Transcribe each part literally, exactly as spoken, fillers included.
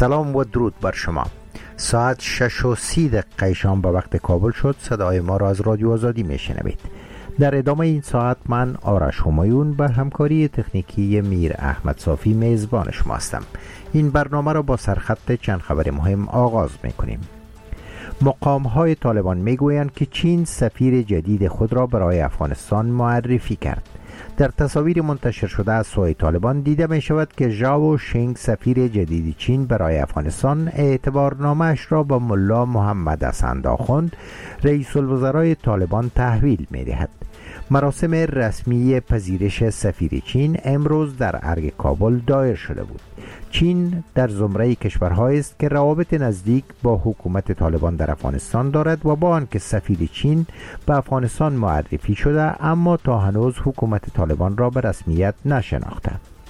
سلام و درود بر شما. ساعت شش و سی دقیقه شام به وقت کابل شد. صدای ما را از رادیو آزادی میشنوید. در ادامه این ساعت من آرش همایون به همکاری تکنیکی میر احمد صافی میزبان شما هستم. این برنامه را با سرخط چند خبر مهم آغاز میکنیم. مقام‌های طالبان میگویند که چین سفیر جدید خود را برای افغانستان معرفی کرد. در تصاویر منتشر شده از سوی طالبان دیده می شود که ژائو شینگ سفیر جدید چین برای افغانستان اعتبارنامه‌اش را با ملا محمد حسن آخوند رئیس الوزرای طالبان تحویل می دهد. مراسم رسمی پذیرش سفیر چین امروز در ارگ کابل دایر شده بود. چین در زمره کشورهایی است که روابط نزدیک با حکومت طالبان در افغانستان دارد و با آنکه سفیر چین به افغانستان معرفی شده اما تا هنوز حکومت طالبان را به رسمیت نشناخته.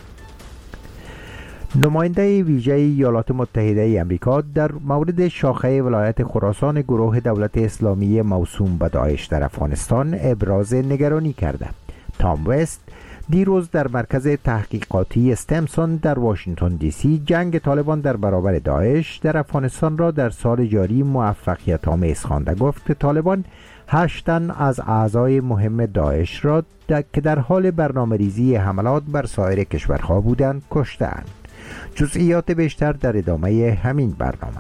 نماینده ویژه ایالات متحده ای آمریکا در مورد شاخه ولایت خراسان گروه دولت اسلامی موسوم به داعش در افغانستان ابراز نگرانی کرده. تام وست دیروز در مرکز تحقیقاتی استمسون در واشنگتن دی سی جنگ طالبان در برابر داعش در افغانستان را در سال جاری موفقیت آمیز خوانده. گفت که طالبان هشت تن از اعضای مهم داعش را در که در حال برنامه‌ریزی حملات بر سایر کشورها بودند کشته‌اند. جزئیات بیشتر در ادامه همین برنامه.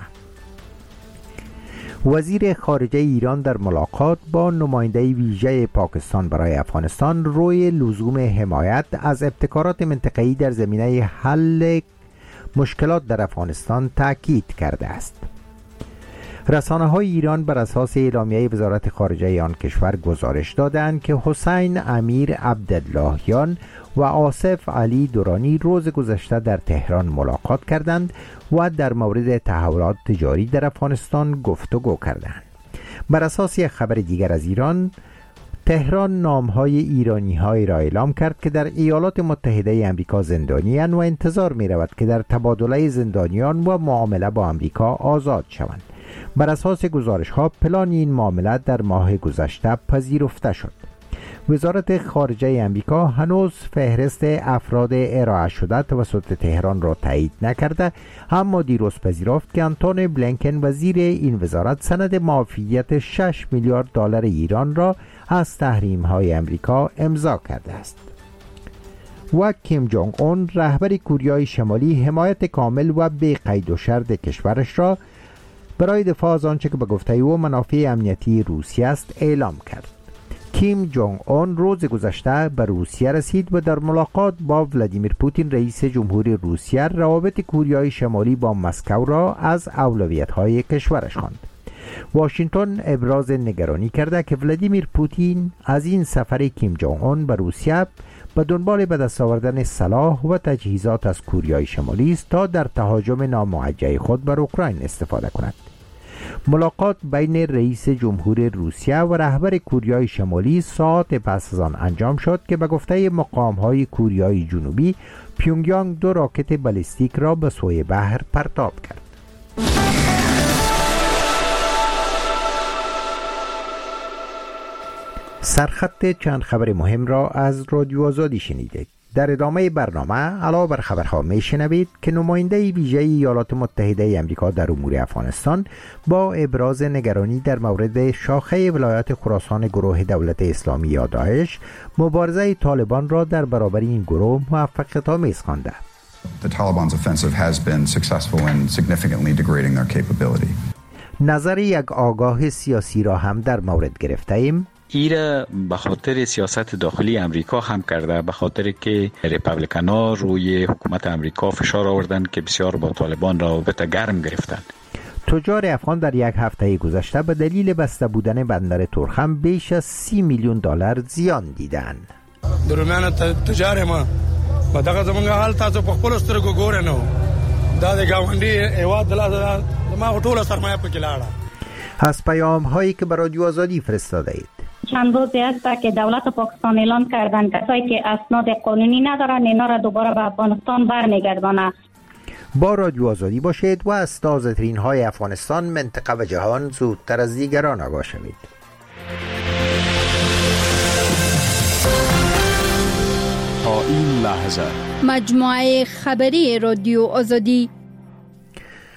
وزیر خارجه ایران در ملاقات با نماینده ویژه پاکستان برای افغانستان روی لزوم حمایت از ابتکارات منطقه‌ای در زمینه حل مشکلات در افغانستان تاکید کرده است. رسانه‌های ایران بر اساس اعلامیه وزارت خارجه آن کشور گزارش دادند که حسین امیر عبداللهیان و آصف علی دورانی روز گذشته در تهران ملاقات کردند و در مورد تحولات تجاری در افغانستان گفتگو کردند. بر اساس یک خبر دیگر از ایران، تهران نامهای ایرانی‌های را اعلام کرد که در ایالات متحده آمریکا زندانی‌اند و انتظار می‌رود که در تبادله زندانیان و معامله با آمریکا آزاد شوند. بر اساس گزارش‌ها پلان این معامله در ماه گذشته پذیرفته شد. وزارت خارجه آمریکا هنوز فهرست افراد ارائه شده توسط تهران را تایید نکرده، اما دیروز پذیرفت که آنتونی بلینکن وزیر این وزارت سند معافیت شش میلیارد دلار ایران را از تحریم‌های آمریکا امضا کرده است. و کیم جونگ اون رهبر کوریای شمالی حمایت کامل و بی قید و شرط کشورش را برای دفاع از آنچه که به گفته او منافع امنیتی روسیه است اعلام کرد. کیم جونگ اون روز گذشته به روسیه رسید و در ملاقات با ولادیمیر پوتین رئیس جمهوری روسیه روابط کوریای شمالی با مسکو را از اولویت‌های کشورش خواند. واشنگتن ابراز نگرانی کرده که ولادیمیر پوتین از این سفر کیم جونگ اون به روسیه به دنبال به دست آوردن سلاح و تجهیزات از کوریای شمالی است تا در تهاجم ناموجه خود بر اوکراین استفاده کند. ملاقات بین رئیس جمهور روسیه و رهبر کوریای شمالی ساعت پس از آن انجام شد که به گفته مقام‌های کوریای جنوبی پیونگیانگ دو راکت بالستیک را به سوی بحر پرتاب کرد. سرخط چند خبر مهم را از رادیو آزادی شنیدید. در ادامه برنامه علاوه بر خبرها میشنوید که نماینده ویژه ایالات متحده آمریکا در امور افغانستان با ابراز نگرانی در مورد شاخه ولایت خراسان گروه دولت اسلامی یا داعش مبارزه طالبان را در برابر این گروه موفقیت آمیز خوانده. The Taliban's offensive has been successful in significantly degrading their capability. نظر یک آگاه سیاسی را هم در مورد گرفته ایم. ایره به خاطر سیاست داخلی امریکا هم کرده، به خاطر که ریپابلیکانا روی حکومت امریکا فشار آوردن که بسیار با طالبان روابط گرم گرفتند. تجار افغان در یک هفته گذشته به دلیل بسته بودن بندر تورخم بیش از سی میلیون دلار زیان دیدند. درومیان تجار ما په دغه زمونږ حال تاسو په خپل سترګو ګورئ نو دا د ګاونډي هیواد د لاسه ما ټوله سرمایه پکې لاړه. از پیام هایی که به رادیو آزادی فرستاده اید. چند روزی است که دولت پاکستان اعلان کردند کسایی که اسناد قانونی ندارن اینا را دوباره به افغانستان برمیگردانند. با رادیو آزادی باشید و از تازه ترین های افغانستان، منطقه و جهان زودتر از دیگران آگاه شوید. تا این لحظه مجموعه خبری رادیو آزادی.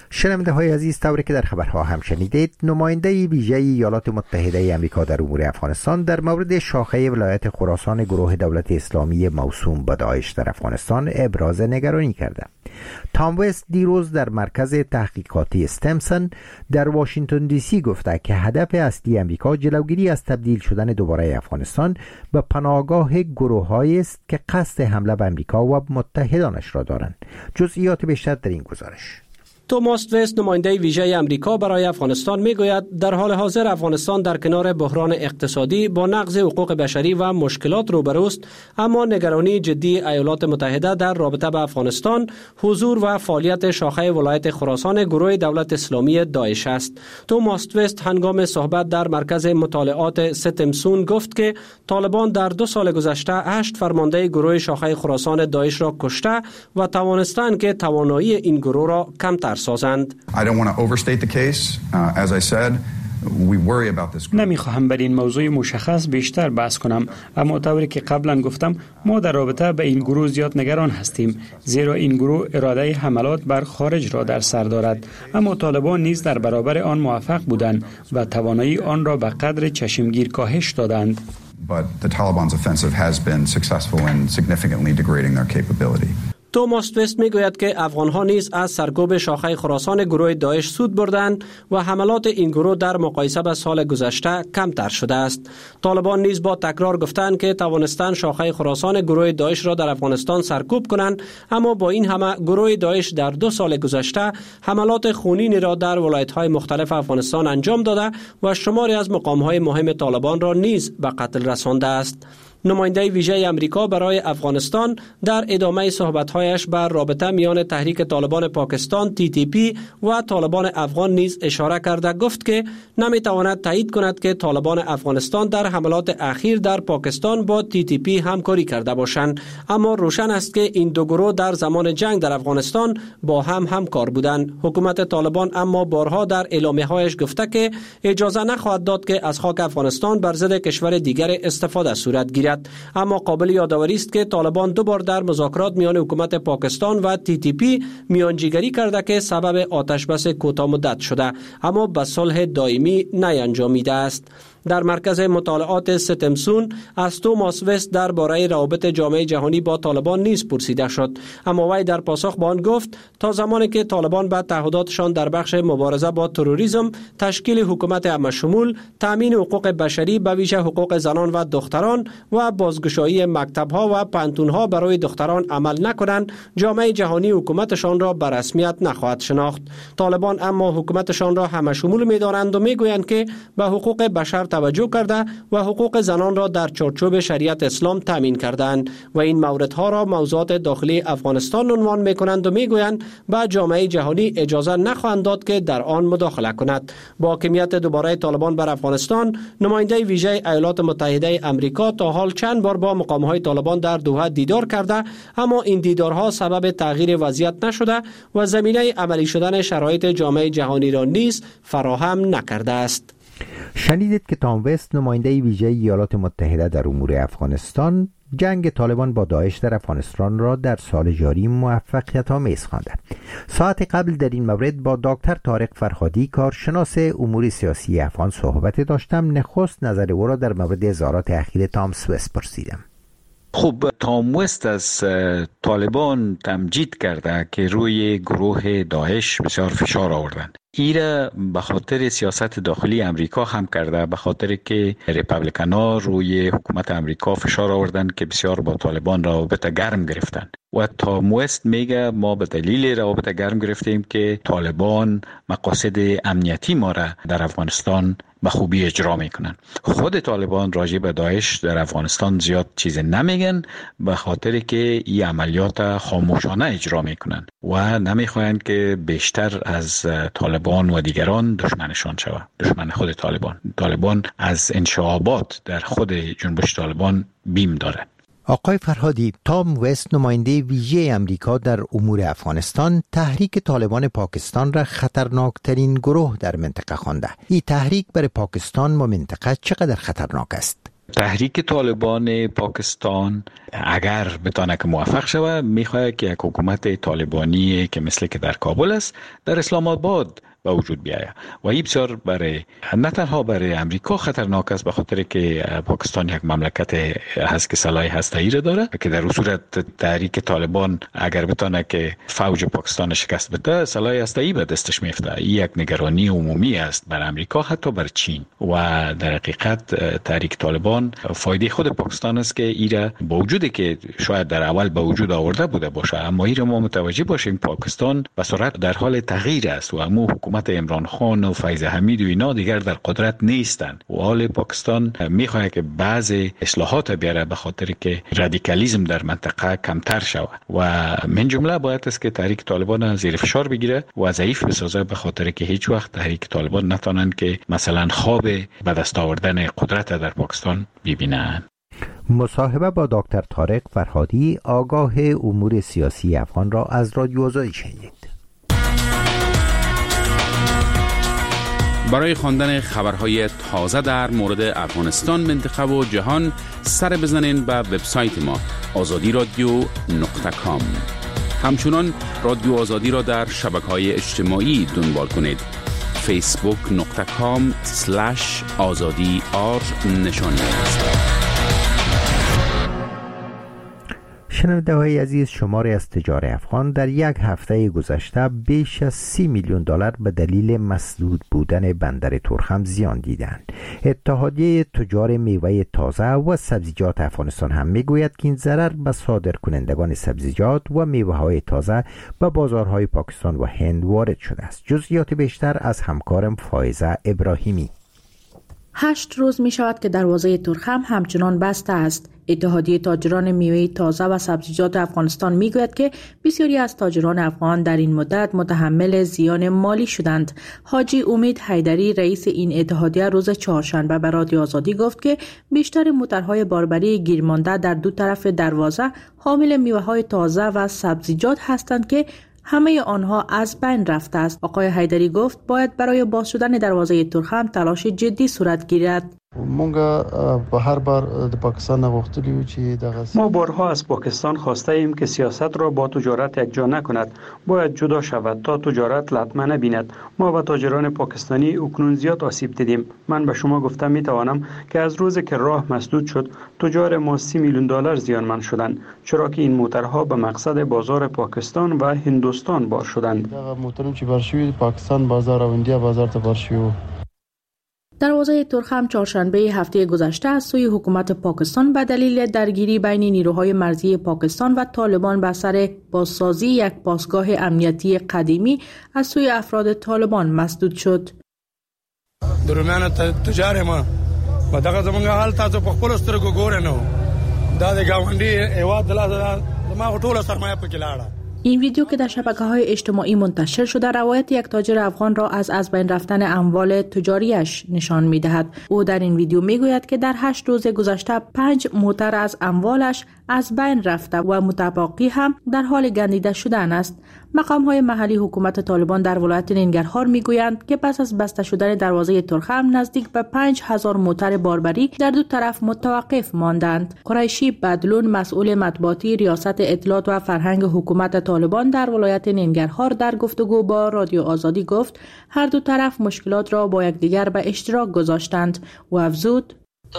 شنونده های عزیز، طوری که در خبرها هم شنیدید، نماینده ویژه ایالات متحده آمریکا در امور افغانستان در مورد شاخه ولایت خراسان گروه دولت اسلامی موسوم به داعش در افغانستان ابراز نگرانی کرده. تام وست دیروز در مرکز تحقیقاتی استمسن در واشنگتن دی سی گفته که هدف اصلی آمریکا جلوگیری از تبدیل شدن دوباره افغانستان به پناهگاه گروه‌هایی است که قصد حمله به آمریکا و متحدانش را دارند. جزئیات بیشتر در این گزارش. توماس وست، نماینده ویژه آمریکا برای افغانستان، میگوید در حال حاضر افغانستان در کنار بحران اقتصادی با نقض حقوق بشری و مشکلات روبروست، اما نگرانی جدی ایالات متحده در رابطه با افغانستان حضور و فعالیت شاخه ولایت خراسان گروه دولت اسلامی داعش است. توماس وست هنگام صحبت در مرکز مطالعات ستمسون گفت که طالبان در دو سال گذشته هشت فرمانده گروه شاخه خراسان داعش را کشته و توانستند که توانایی این گروه را کمتر سازند. I don't want to overstate the case. Uh, as I said, we worry about this. نمیخواهم بر این موضوع مشخص بیشتر بحث کنم، اما طوری که قبلا گفتم ما در رابطه به این گروه زیاد نگران هستیم، زیرا این گروه اراده حملات بر خارج را در سر دارد، اما طالبان نیز در برابر آن موفق بودند و توانایی آن را به قدر چشمگیر کاهش دادند. But the Taliban's offensive has been successful in significantly degrading their capability. توماس وست میگوید که افغانها نیز از سرکوب شاخه خراسان گروه داعش سود بردند و حملات این گروه در مقایسه با سال گذشته کمتر شده است. طالبان نیز با تکرار گفتند که توانستند شاخه خراسان گروه داعش را در افغانستان سرکوب کنند، اما با این همه گروه داعش در دو سال گذشته حملات خونین را در ولایت‌های مختلف افغانستان انجام داده و شماری از مقام‌های مهم طالبان را نیز به قتل رسانده است. نماینده ویژه آمریکا برای افغانستان در ادامه صحبت‌هایش بر رابطه میان تحریک طالبان پاکستان تی تی پی و طالبان افغان نیز اشاره کرده گفت که نمی‌تواند تایید کند که طالبان افغانستان در حملات اخیر در پاکستان با تی تی پی همکاری کرده باشند، اما روشن است که این دو گروه در زمان جنگ در افغانستان با هم همکار بودند. حکومت طالبان اما بارها در اعلامیه‌هایش گفته که اجازه نخواهد داد که از خاک افغانستان بر ضد کشور دیگر استفاده صورت گیرد. اما قابل یادآوری است که طالبان دو بار در مذاکرات میان حکومت پاکستان و تی تی پی میانجیگری کرده که سبب آتش بس کوتاه مدت شده، اما به صلح دائمی نینجامیده است. در مرکز مطالعات ستمسون از توماس وست درباره روابط جامعه جهانی با طالبان نیز پرسیده شد، اما وی در پاسخ به آن گفت تا زمانی که طالبان به تعهداتشان در بخش مبارزه با تروریسم، تشکیل حکومت همه‌شمول، تامین حقوق بشری به ویژه حقوق زنان و دختران و بازگشایی مکتب‌ها و پانتون‌ها برای دختران عمل نکنند، جامعه جهانی حکومتشان را به رسمیت نخواهد شناخت. طالبان اما حکومتشان را همه‌شمول می‌دانند و می‌گویند که به حقوق بشر توجه کرده و حقوق زنان را در چارچوب شریعت اسلام تامین کردند و این موردها را موضوعات داخلی افغانستان عنوان می‌کنند و می‌گویند به جامعه جهانی اجازه نخواهند داد که در آن مداخله کند. با حاکمیت دوباره طالبان بر افغانستان، نماینده ویژه ایالات متحده آمریکا تا حال چند بار با مقام‌های طالبان در دوحه دیدار کرده، اما این دیدارها سبب تغییر وضعیت نشده و زمینه عملی شدن شرایط جامعه جهانی را نیز فراهم نکرده است. شنیدید که تام وست، نماینده ویژه ایالات متحده در امور افغانستان، جنگ طالبان با داعش در افغانستان را در سال جاری موفقیت آمیز خوانده. ساعت قبل در این مورد با دکتر طارق فرهادی، کارشناس امور سیاسی افغان، صحبت داشتم. نخست نظر او را در مورد اظهارات اخیر تام وست پرسیدم. خب، تام وست از طالبان تمجید کرده که روی گروه داعش بسیار فشار آوردند. ایره به خاطر سیاست داخلی امریکا هم کرده، به خاطر که ریپابلیکانا روی حکومت امریکا فشار آوردند که بسیار با طالبان روابط گرم گرفتند و تام وست میگه ما به دلیل روابط گرم گرفتیم که طالبان مقاصد امنیتی ما را در افغانستان به خوبی اجرا میکنن. خود طالبان راجع به داعش در افغانستان زیاد چیز نمیگن، به خاطر که این عملیات خاموشانه اجرا میکنن و نمیخواین که بیشتر از طالبان و دیگران دشمنشان شود، دشمن خود طالبان. طالبان از انشعابات در خود جنبش طالبان بیم داره. آقای فرهادی، تام وست، نماینده ویژه امریکا در امور افغانستان، تحریک طالبان پاکستان را خطرناکترین گروه در منطقه خوانده. این تحریک برای پاکستان و منطقه چقدر خطرناک است؟ تحریک طالبان پاکستان اگر بتانه که موفق شود میخواد که یک حکومت طالبانی که مثل که در کابل است در اسلام آباد به وجود بیاید و این بسیار برای نه تنها برای امریکا خطرناک است به خاطر که پاکستان یک مملکت هست که سلاح هسته‌ای را داره که در صورت تحریک طالبان اگر بتانه که فوج پاکستان شکست بده سلاح هسته‌ای به دستش میفته. این یک نگرانی عمومی است بر امریکا حتی بر چین و در حقیقت تحریک طالبان فایده خود پاکستان است که ایرا با وجودی که شاید در اول به وجود آورده بوده باشه اما ایرا ما متوجه باشیم پاکستان به سرعت در حال تغییر است و امو حکومت عمران خان و فیض حمید و اینا دیگر در قدرت نیستند و حال پاکستان میخواد که بعض اصلاحات بیاره به خاطر که رادیکالیسم در منطقه کمتر شود و من جمله باید است که تحریک طالبان زیر فشار بگیره و ضعیف بسازه به خاطر که هیچ وقت تحریک طالبان نتونن که مثلا خواب به دست آوردن قدرت در پاکستان ببینن. مصاحبه با دکتر طارق فرهادی آگاه امور سیاسی افغان را از رادیو آزادی شنید. برای خواندن خبرهای تازه در مورد افغانستان، منطقه و جهان سر بزنین به وبسایت ما آزادی رادیو نقطه کام. همچنان رادیو آزادی را در شبکه‌های اجتماعی دنبال کنید. فیسبوک نقطه کام سلش آزادی آر نشانی است. شنونده های عزیز، شماری از تجار افغان در یک هفته گذشته بیش از سی میلیون دلار به دلیل مسدود بودن بندر تورخم زیان دیدند. اتحادیه تجار میوه تازه و سبزیجات افغانستان هم میگوید که این ضرر به صادرکنندگان سبزیجات و میوه های تازه به بازارهای پاکستان و هند وارد شده است. جزئیات بیشتر از همکارم فائزه ابراهیمی. هشت روز می شود که دروازه تورخم همچنان بسته است. اتحادیه تاجران میوه تازه و سبزیجات افغانستان می گوید که بسیاری از تاجران افغان در این مدت متحمل زیان مالی شدند. حاجی امید حیدری رئیس این اتحادیه روز چهارشنبه به رادیو آزادی گفت که بیشتر موترهای باربری گیرمانده در دو طرف دروازه حامل میوه های تازه و سبزیجات هستند که همه آنها از بین رفته است. آقای حیدری گفت باید برای باز شدن دروازه تورخم تلاش جدی صورت گیرد. ما بارها از پاکستان خواسته ایم که سیاست را با تجارت یکجا نکند، باید جدا شود تا تجارت لطمه نبیند. ما و تاجران پاکستانی اکنون زیاد آسیب دیدیم. من به شما گفتم می توانم که از روز که راه مسدود شد تجار ما سی میلیون دلار زیانمند شدند، چرا که این موترها به مقصد بازار پاکستان و هندوستان بار شدند. دروازه تورخم چهارشنبه هفته گذشته از سوی حکومت پاکستان به دلیل درگیری بین نیروهای مرزی پاکستان و طالبان بر سر بازسازی یک پاسگاه امنیتی قدیمی از سوی افراد طالبان مسدود شد. درمیان تجار ما و دغه زمونږ حال تاسو په خپل سترګو ګورئ نو دا د ګاونډي هیواد د لاسه ما ټوله سرمایه پکې لاړه. این ویدیو که در شبکه‌های اجتماعی منتشر شده روایت یک تاجر افغان را از از بین رفتن اموال تجاریش نشان می‌دهد. او در این ویدیو می‌گوید که در هشت روز گذشته پنج موتر از اموالش از بین رفته و متباقی هم در حال گندیده شدن است. مقام‌های محلی حکومت طالبان در ولایت ننگرهار می‌گویند که پس از بسته شدن دروازه تورخم نزدیک به پنج هزار موتر باربری در دو طرف متوقف ماندند. قریشی بدلون مسئول مطبوعاتی ریاست اطلاعات و فرهنگ حکومت طالبان در ولایت ننگرهار در گفتگو با رادیو آزادی گفت هر دو طرف مشکلات را با یکدیگر به اشتراک گذاشتند و افزود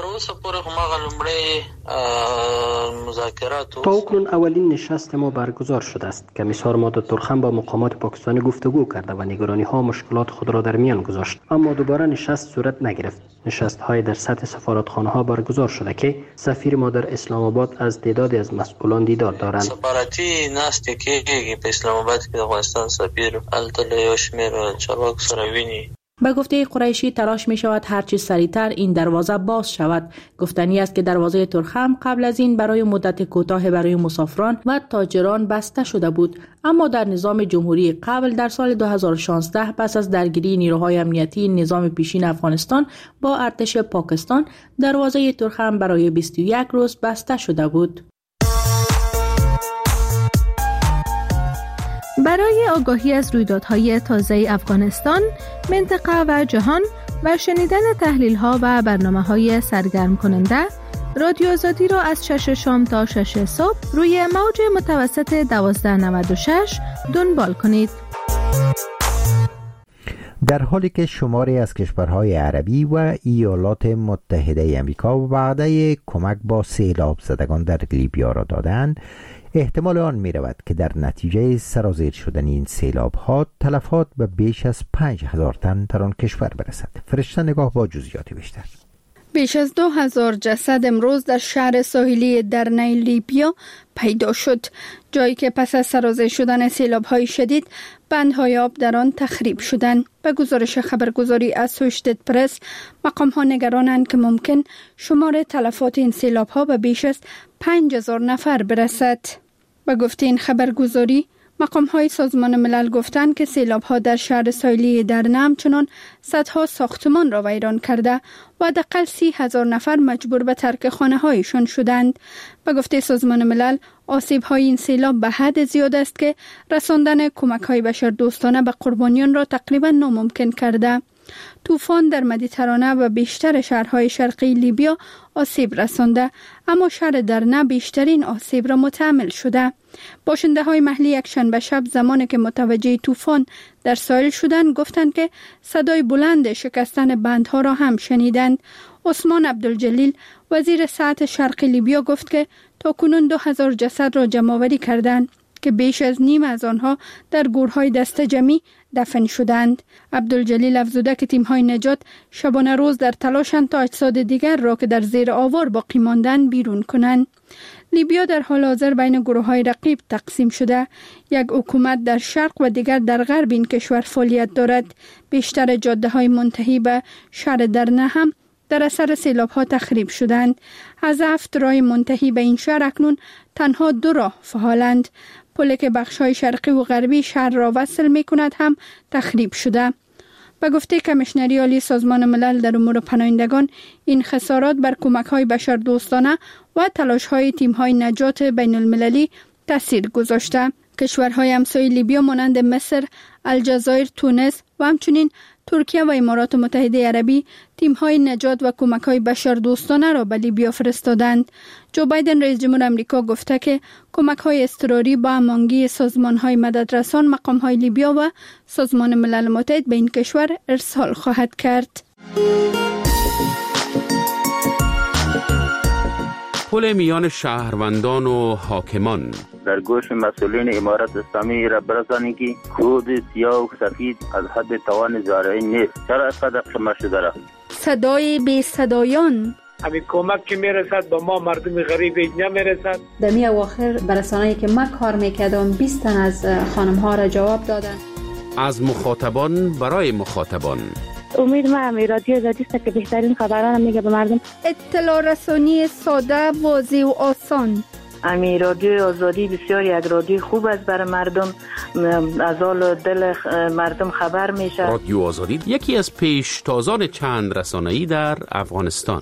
تا اکنون اولین نشست ما برگزار شده است. کمیسار ماد تورخم با مقامات پاکستانی گفتگو کرده و نگرانی ها مشکلات خود را در میان گذاشت، اما دوباره نشست صورت نگرفت. نشست های در سطح سفارتخانه ها برگزار شده که سفیر ما در اسلام آباد از تعدادی از مسئولان دیدار دارند. سفارتی ناستی کېږي په اسلام آباد کې د افغانستان سفیر الته له یو شمېر چارواکو سره ویني. به گفته قریشی تلاش می شود هرچی سریعتر این دروازه باز شود. گفتنی است که دروازه تورخم قبل از این برای مدت کوتاه برای مسافران و تاجران بسته شده بود، اما در نظام جمهوری قبل در سال دو هزار و شانزده پس از درگیری نیروهای امنیتی نظام پیشین افغانستان با ارتش پاکستان دروازه تورخم برای بیست و یک روز بسته شده بود. برای آگاهی از رویدادهای تازه افغانستان، منطقه و جهان و شنیدن تحلیل ها و برنامه های سرگرم کننده، رادیو آزادی را از شش شام تا شش صبح روی موج متوسط دوازده نود و شش دنبال کنید. در حالی که شماری از کشورهای عربی و ایالات متحده آمریکا وعده کمک با سیلاب زدگان در لیبیا را دادند، احتمال آن می رود که در نتیجه سرازیر شدن این سیلاب ها تلفات به بیش از پنج هزار تن در آن کشور برسد. فرشته نگاه با جزئیات بیشتر. بیش از دو هزار جسد امروز در شهر ساحلی درنه لیبیا پیدا شد، جایی که پس از سرازیر شدن سیلاب‌های شدید بندهای آب در آن تخریب شدند. به گزارش خبرگزاری اسوشیتد پرس، مقام‌ها نگرانند که ممکن شمار تلفات این سیلاب‌ها به بیش از پنج هزار نفر برسد. به گفته این خبرگزاری، مقام‌های سازمان ملل گفتند که سیلاب‌ها در شهر ساحلی درنه همچنان صدها ساختمان را ویران کرده و حداقل سی هزار نفر مجبور به ترک خانه‌هایشان شدند. به گفته سازمان ملل، آسیب‌های این سیلاب به حد زیاد است که رساندن کمک‌های بشردوستانه به قربانیان را تقریباً ناممکن کرده. طوفان در مدیترانه و بیشتر شهرهای شرقی لیبیا آسیب رسانده، اما شهر درنه بیشترین آسیب را متحمل شده. باشنده های محلی یکشنبه شب زمانی که متوجه طوفان در ساحل شدند گفتند که صدای بلند شکستن بندها را هم شنیدند. عثمان عبدالجلیل، وزیر صحت شرق لیبیا، گفت که تاکنون دو هزار جسد را جمع‌آوری کردند که بیش از نیم از آنها در گورهای دسته جمعی دفن شدند. عبدالجلیل افزوده که تیم‌های نجات شبانه روز در تلاشند تا اجساد دیگر را که در زیر آوار باقی ماندند بیرون کنند. لیبیا در حال حاضر بین گروه‌های رقیب تقسیم شده. یک حکومت در شرق و دیگر در غرب این کشور فعالیت دارد. بیشتر جاده‌های منتهی به شهر درنه هم در اثر سیلاب‌ها تخریب شدند. از هفت راه منتهی به این شهر اکنون تنها دو راه فعالند. پلی که بخش‌های شرقی و غربی شهر را وصل می‌کند هم تخریب شده. به گفته کمیشنری عالی سازمان ملل در امور پناهندگان، این خسارات بر کمک‌های بشردوستانه و تلاش‌های تیم‌های نجات بین‌المللی تاثیر گذاشته. کشورهای همسایه لیبیا مانند مصر، الجزایر، تونس و همچنین ترکیه و امارات متحده عربی تیم‌های نجات و کمک‌های بشردوستانه را به لیبیا فرستادند. جو بایدن رئیس جمهور آمریکا گفته که کمک‌های اضطراری با هماهنگی سازمان‌های مددرسان، مقام‌های لیبیا و سازمان ملل متحد به این کشور ارسال خواهد کرد. پل میان شهروندان و حاکمان در گوش مسئولین امارت اسلامی را برسانید که کود سیاه و سفید از حد توان زارعی نیست. چرا اینقدر شما شده را؟ صدای بی صدایان. همین کمک که میرسد با ما مردم غریب نمیرسد. در می اواخر برسانه‌ای که من کار میکردم بیست تن از خانم ها را جواب دادن. از مخاطبان برای مخاطبان. امید ما همی رادیو آزادی است که بهترین خبران میگه به مردم. اطلاع رسانی ساده، واضح و آسان. امی رادیو آزادی بسیار یک رادیو خوب است برای مردم، از حال دل مردم خبر میشه. رادیو آزادی یکی از پیشتازان چند رسانه‌ای در افغانستان.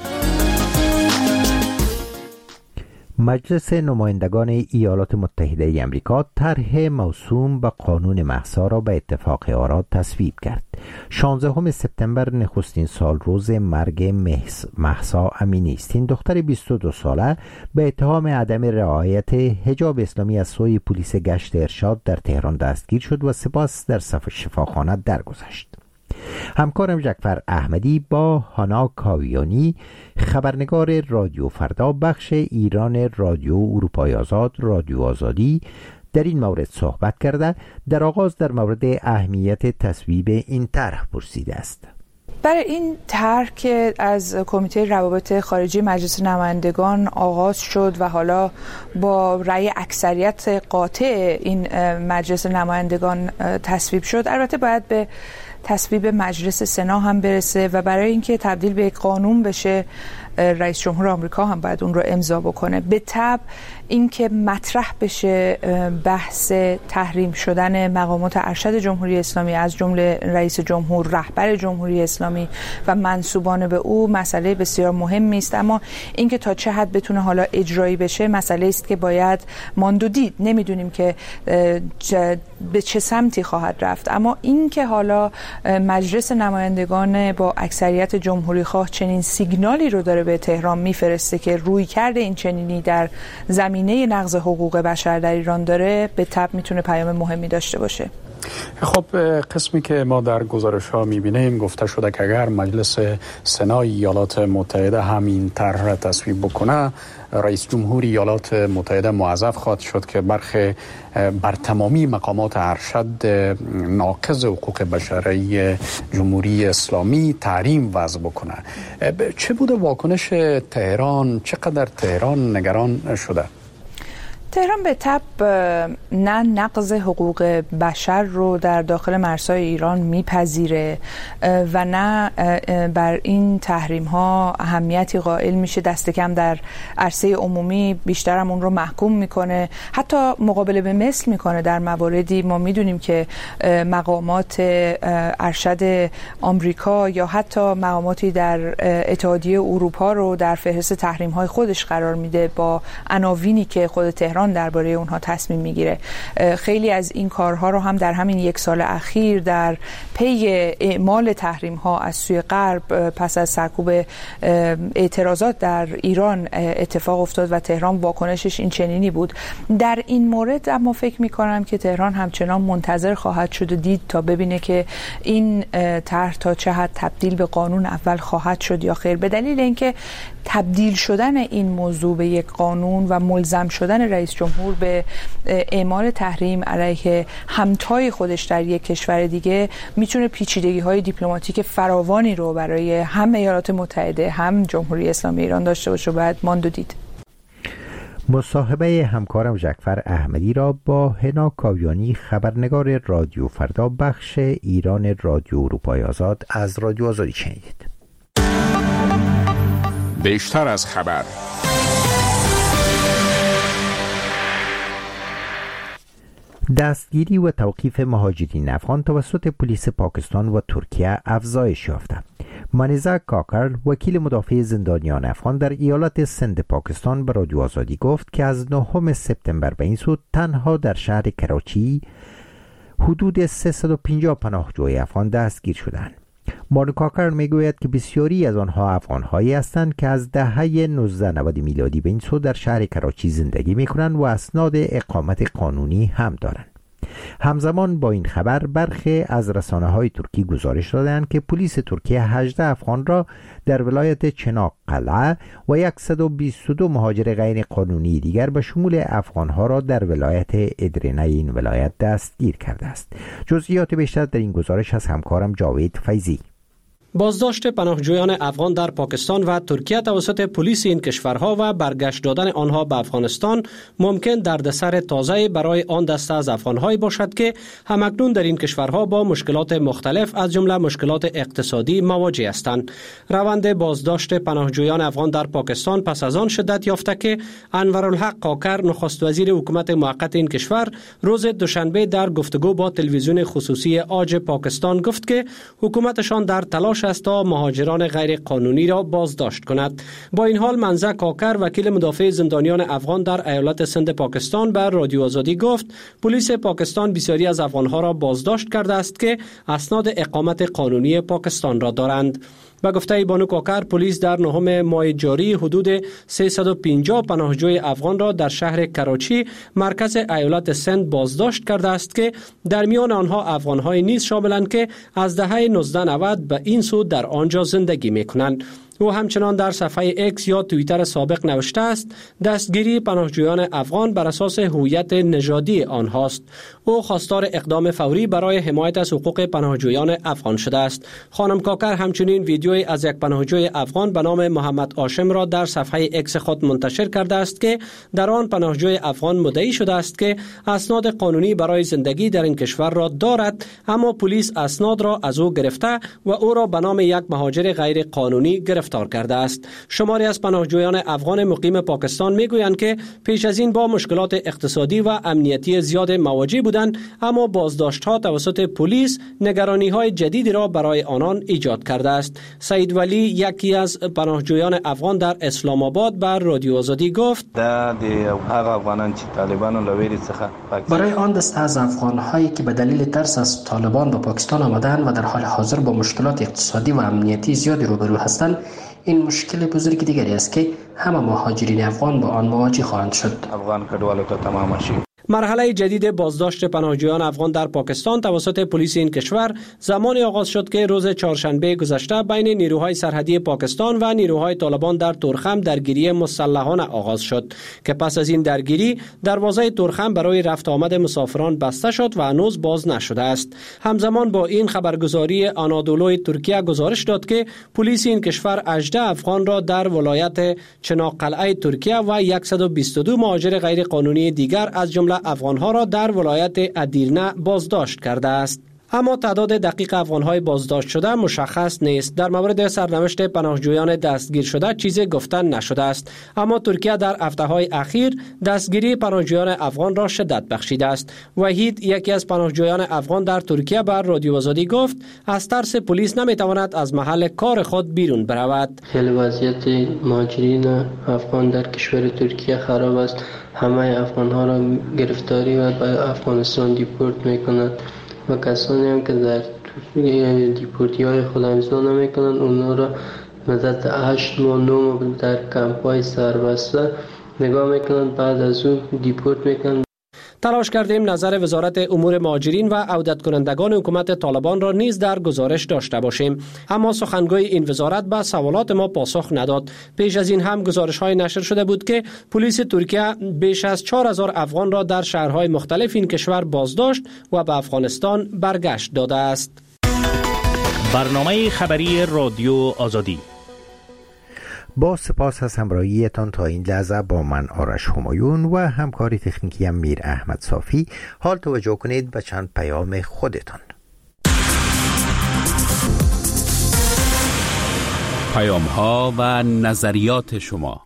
مجلس نمایندگان ایالات متحده آمریکا طرح موسوم به قانون مهسا را به اتفاق آرا تصویب کرد. شانزدهم سپتامبر نخستین سال روز مرگ مهسا امینی-استین، دختر بیست و دو ساله، به اتهام عدم رعایت حجاب اسلامی از سوی پلیس گشت ارشاد در تهران دستگیر شد و سپس در شفاخانه درگذشت. همکارم جعفر احمدی با هانا کاویانی، خبرنگار رادیو فردا بخش ایران رادیو اروپای آزاد رادیو آزادی، در این مورد صحبت کرده. در آغاز در مورد اهمیت تصویب این طرح پرسیده است. برای این طرح که از کمیته روابط خارجی مجلس نمایندگان آغاز شد و حالا با رأی اکثریت قاطع این مجلس نمایندگان تصویب شد، البته باید به تصویب مجلس سنا هم برسه و برای اینکه تبدیل به یک قانون بشه رئیس جمهور آمریکا هم باید اون رو امضا بکنه. به طبع اینکه مطرح بشه بحث تحریم شدن مقامات ارشد جمهوری اسلامی از جمله رئیس جمهور، رهبر جمهوری اسلامی و منسوبان به او مسئله بسیار مهمی است، اما اینکه تا چه حد بتونه حالا اجرایی بشه مسئله است که باید ماند و دید. نمیدونیم که به چه سمتی خواهد رفت، اما اینکه حالا مجلس نمایندگان با اکثریت جمهوری خواه چنین سیگنالی رو داره به تهران میفرسته که روی کرده این چنینی در زمینه نقض حقوق بشر در ایران داره، به طبع میتونه پیام مهمی داشته باشه. خب قسمی که ما در گزارش ها میبینیم گفته شده که اگر مجلس سنای ایالات متحده همین طرح را تصویب بکنه، رئیس جمهور ایالات متحده موظف خواهد شد که برخی بر تمامی مقامات ارشد ناقض حقوق بشری جمهوری اسلامی تحریم وضع بکنه. چه بوده واکنش تهران؟ چقدر تهران نگران شده؟ تهران به طب نه نقض حقوق بشر رو در داخل مرزهای ایران میپذیره و نه بر این تحریم ها اهمیتی قائل میشه، دست کم در عرصه عمومی بیشتر هم اون رو محکوم میکنه، حتی مقابله به مثل میکنه. در مواردی ما میدونیم که مقامات ارشد آمریکا یا حتی مقاماتی در اتحادیه اروپا رو در فهرست تحریم های خودش قرار میده با عناوینی که خود تهران درباره اونها تصمیم میگیره. خیلی از این کارها رو هم در همین یک سال اخیر در پی اعمال تحریم ها از سوی غرب پس از سرکوب اعتراضات در ایران اتفاق افتاد و تهران واکنشش این چنینی بود. در این مورد اما فکر میکنم که تهران همچنان منتظر خواهد شد و دید تا ببینه که این طرح تا چه حد تبدیل به قانون اول خواهد شد یا خیر، به دلیل اینکه تبدیل شدن این موضوع به یک قانون و ملزم شدن رئیس جمهور به اعمال تحریم علیه همتای خودش در یک کشور دیگه میتونه پیچیدگی‌های دیپلماتیک فراوانی رو برای هم ایالات متحده هم جمهوری اسلامی ایران داشته باشه و باید ماند و دید. مصاحبه همکارم ژکفر احمدی را با هنا کاویانی، خبرنگار رادیو فردا بخش ایران رادیو اروپای آزاد از رادیو آزادی شنیدید. بیشتر از خبر. دستگیری و توقیف مهاجرین افغان توسط پلیس پاکستان و ترکیه افزایش یافته. مانیزا کاکر، وکیل مدافع زندانیان افغان در ایالت سند پاکستان، به رادیو آزادی گفت که از نهم سپتامبر به این سو تنها در شهر کراچی حدود سیصد و پنجاه پناهجوی افغان دستگیر شدند. مانوکاکر میگوید که بسیاری از آنها افغان‌هایی هستند که از دهه نوزده نود میلادی به این سو در شهر کراچی زندگی می‌کنند و اسناد اقامت قانونی هم دارند. همزمان با این خبر برخی از رسانه‌های ترکی گزارش دادند که پلیس ترکیه هجده افغان را در ولایت چناققلعه و صد و بیست و دو مهاجر غیر قانونی دیگر به شمول افغان‌ها را در ولایت ادرنه این ولایت دستگیر کرده است. جزئیات بیشتر در این گزارش از همکارم جاوید فیضی. بازداشت پناهجویان افغان در پاکستان و ترکیه توسط پلیس این کشورها و برگشت دادن آنها به افغانستان ممکن دردسر تازه برای آن دسته از افغان‌هایی باشد که همکنون در این کشورها با مشکلات مختلف از جمله مشکلات اقتصادی مواجه هستند. روند بازداشت پناهجویان افغان در پاکستان پس از آن شدت یافته که انورالحق کاکر، نخست وزیر حکومت موقت این کشور، روز دوشنبه در گفتگو با تلویزیون خصوصی آج پاکستان گفت که حکومتشان در تلاش است تا مهاجران غیر قانونی را بازداشت کند. با این حال منزه کاکر، وکیل مدافع زندانیان افغان در ایالت سند پاکستان، بر رادیو آزادی گفت پلیس پاکستان بسیاری از افغانها را بازداشت کرده است که اسناد اقامت قانونی پاکستان را دارند. با گفته بانو کاکر، پلیس در نهم ماه جاری حدود سیصد و پنجاه پناهجوی افغان را در شهر کراچی، مرکز ایالت سند، بازداشت کرده است که در میان آنها افغان‌های نیز شاملند که از دهه نوزده نود به این سو در آنجا زندگی می‌کنند. او همچنان در صفحه اکس یا توییتر سابق نوشته است دستگیری پناهجویان افغان بر اساس هویت نژادی آنهاست. او خواستار اقدام فوری برای حمایت از حقوق پناهجویان افغان شده است. خانم کاکر همچنین ویدیویی از یک پناهجوی افغان به نام محمد هاشم را در صفحه اکس خود منتشر کرده است که در آن پناهجوی افغان مدعی شده است که اسناد قانونی برای زندگی در این کشور را دارد، اما پلیس اسناد را از او گرفته و او را به نام یک مهاجر غیر قانونی گرفته رفتار کرده است. شماری از پناهجویان افغان مقیم پاکستان میگویند که پیش از این با مشکلات اقتصادی و امنیتی زیاد مواجه بودند، اما بازداشت‌ها توسط پلیس نگرانی‌های جدیدی را برای آنان ایجاد کرده است. سعید ولی یکی از پناهجویان افغان در اسلام آباد بر رادیو آزادی گفت: برای آن دسته از افغان‌هایی که به دلیل ترس از طالبان به پاکستان آمدند و در حال حاضر با مشکلات اقتصادی و امنیتی زیادی روبرو هستند، این مشکل بزرگ دیگری است که همه مهاجرین افغان با آن مواجه خواهند شد. مرحله جدید بازداشت پناهجویان افغان در پاکستان توسط پلیس این کشور زمانی آغاز شد که روز چهارشنبه گذشته بین نیروهای سرحدی پاکستان و نیروهای طالبان در تورخم درگیری مسلحانه آغاز شد که پس از این درگیری دروازه تورخم برای رفت آمد مسافران بسته شد و هنوز باز نشده است. همزمان با این خبرگزاری آنادولوی ترکیه گزارش داد که پلیس این کشور هجده افغان را در ولایت چناقلعه ترکیه و صد و بیست و دو مهاجر غیر قانونی دیگر از جمله افغانها را در ولایت ادیرنه بازداشت کرده است. اما تعداد دقیق افغانهای بازداشت شده مشخص نیست. در مورد سرنوشت پناهجویان دستگیر شده چیزی گفتن نشده است، اما ترکیه در هفته‌های اخیر دستگیری پناهجویان افغان را شدت بخشیده است. وحید یکی از پناهجویان افغان در ترکیه بر رادیو آزادی گفت از ترس پلیس نمیتواند از محل کار خود بیرون برود. خیلی وضعیت مهاجرین افغان در کشور ترکیه خراب است. همه افغانها را گرفتاری و به افغانستان دیپورت میکنند و کسانی هم که در دیپورتی های خود امضا نمیکنند اونا را مدت هشت ماه نه ماه در کمپ های سربسته نگاه میکنند، بعد از اون دیپورت میکنند. تلاش کردیم نظر وزارت امور مهاجرین و عودت کنندگان حکومت طالبان را نیز در گزارش داشته باشیم، اما سخنگوی این وزارت به سوالات ما پاسخ نداد. پیش از این هم گزارش های نشر شده بود که پلیس ترکیه بیش از چهار هزار افغان را در شهرهای مختلف این کشور بازداشت و به افغانستان برگشت داده است. برنامه خبری رادیو آزادی. با سپاس از همراهیتان تا این لحظه با من آرش همایون و همکاری تکنیکی میر احمد صافی. حال توجه کنید به چند پیام خودتان. پیام ها و نظریات شما.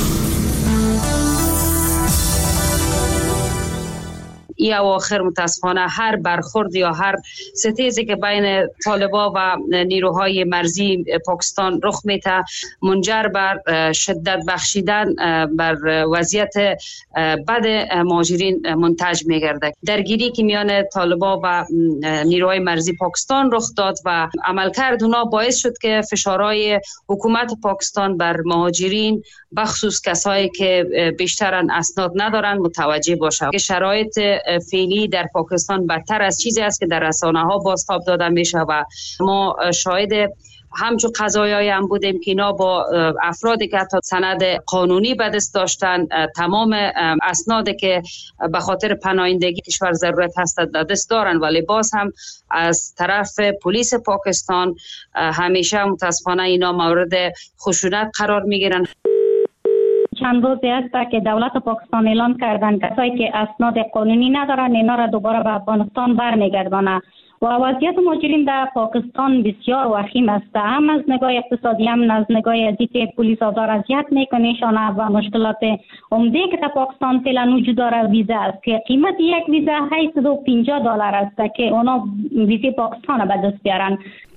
ای اواخر متاسفانه هر برخورد یا هر ستیزی که بین طالبا و نیروهای مرزی پاکستان رخ میده منجر بر شدت بخشیدن بر وضعیت بد مهاجرین منتج میگرده. درگیری که میان طالبا و نیروهای مرزی پاکستان رخ داد و عملکرد اونا باعث شد که فشارهای حکومت پاکستان بر مهاجرین بخصوص کسایی که بیشترن اسناد ندارن متوجه باشه که شرایط فعلی در پاکستان بدتر از چیزی است که در رسانه ها بازتاب داده میشه و ما شاهد همچون قضایایی هم بودیم که اینا با افرادی که حتی سند قانونی به دست داشتن تمام اسنادی که به خاطر پناهندگی کشور ضرورت هست در دست دارن، ولی باز هم از طرف پلیس پاکستان همیشه متاسفانه اینا مورد خشونت قرار میگیرن. چند روزی است که دولت پاکستان اعلان کردن کسایی که اسناد قانونی ندارن اینا را دوباره به افغانستان برمیگردانه و وضعیت مهاجرین در پاکستان بسیار وخیم است، هم از نگاه اقتصادی هم از نگاه ازدیت پلیس آزار اذیت میکنه و مشکلات عمده که در پاکستان فعلا وجود داره ویزا است که قیمت یک ویزا هشتصد و پنجاه دلار است که اونا ویزا پاکستان به دست بیارن.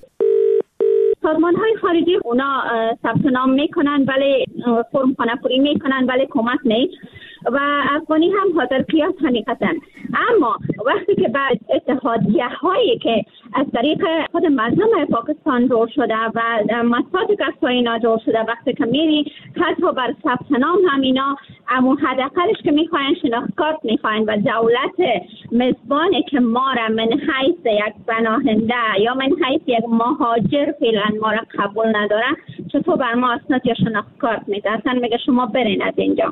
سازمان های خارجی اونا ثبت نام میکنن ولی فرم خانه پوری میکنن ولی کمک نیست و افغانی هم حاضر قیاس حقیقتا. اما وقتی که بعد اتحادیه هایی که از طریق خود مردم پاکستان جور شده و مساعد کسایی اینا جور شده وقتی که میری حتی بر ثبت نام هم اینا امو حداقلش که میخواین شناخت کارت میخواین و دولت مزبانی که ما را من حیث یک پناهنده یا من حیث یک مهاجر فعلا ما را قبول نداره چطور بر ما اسناد یا شناخت کارت میده؟ اصلا میگه شما برین از اینجا.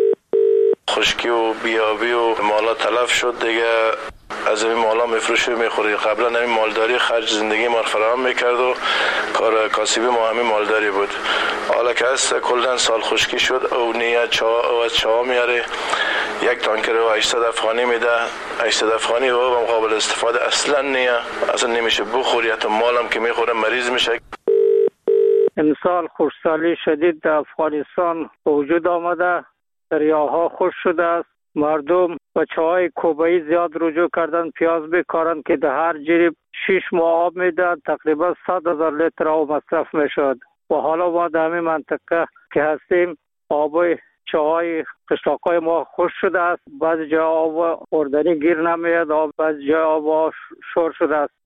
خشکی و بیابی و مالا تلف شد دیگه، از این مالا میفروشه میخوری. قبلا این مالداری خرج زندگی ما فراهم میکرد و کار کاسبی ما همین مالداری بود. حالا که از کلن سال خشکی شد او نیه چا او از چا میاره یک تانکر و هشتصد افغانی میده، هشتصد افغانی و مقابل استفاده اصلا نیه، اصلا نمیشه بخوری، حتی مالم که میخوره مریض میشه. امسال خشکسالی شدید در افغانستان به وجود آمده، دریاها خشک شده است. مردم به چای کوبایی زیاد رجوع کردن، پیاز بکارن که در هر جریب شش ماه آب میدن، تقریبا صد هزار لیتر آب مصرف میشد. و حالا ما در همین منطقه که هستیم آب چای قشلاقای ما خشک شده است. بعضی جا آب خوردنی گیر نمیاد، آب بعضی جا آب شور شده است.